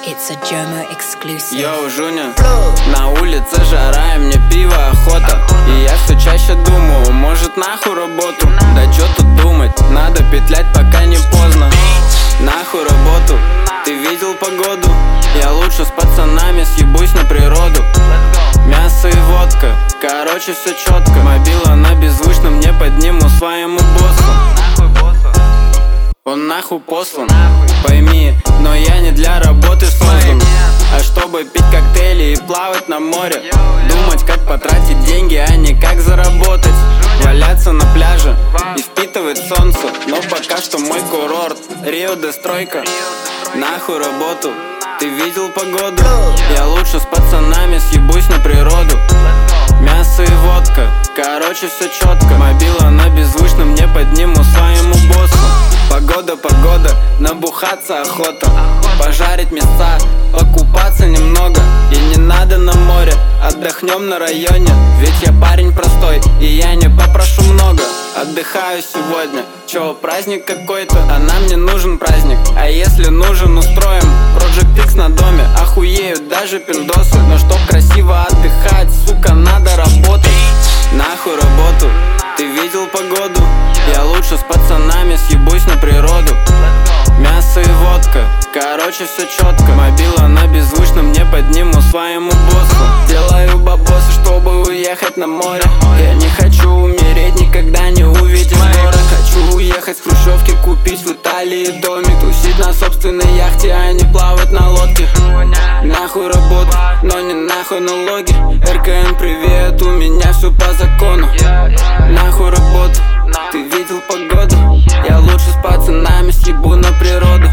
It's a Jomo exclusive. Йоу, Жуня, на улице жара, и мне пиво охота. И я все чаще думаю, может нахуй работу. Да чё тут думать, надо петлять, пока не поздно. Нахуй работу, ты видел погоду? Я лучше с пацанами съебусь на природу. Мясо и водка, короче все четко. Мобила на беззвучном, не подниму своему боссу. Он нахуй послан, пойми, но я не для работы создан, а чтобы пить коктейли и плавать на море. Думать, как потратить деньги, а не как заработать. Валяться на пляже и впитывать солнце. Но пока что мой курорт Рио де Стройка. Нахуй работу, ты видел погоду? Я лучше с пацанами съебусь на природу. Мясо и водка, короче все четко. Мобила на беззвучном, не подниму своему боссу. Погода, набухаться охота. Пожарить мяса, покупаться немного. И не надо на море, отдохнем на районе. Ведь я парень простой, и я не попрошу много. Отдыхаю сегодня, чё, праздник какой-то? А нам не нужен праздник, а если нужен, устроим Project X на доме, охуеют даже пиндосы. Но чтоб красиво отдыхать, сука, надо работать. Нахуй работу, ты видел погоду? Я лучше с пацанами съебусь на природу. Мясо и водка, короче все четко. Мобила на беззвучном, не подниму своему боссу. Делаю бабосы, чтобы уехать на море. Я не хочу умереть, никогда не увидим город. Хочу уехать с хрущевки, купить в Италии домик. Тусить на собственной яхте, а не плавать на лодке. Нахуй работу, но не нахуй налоги. РКН, привет, у меня все по закону. Нахуй работу, ты видел погоду? Я лучше с пацанами съебу на природу.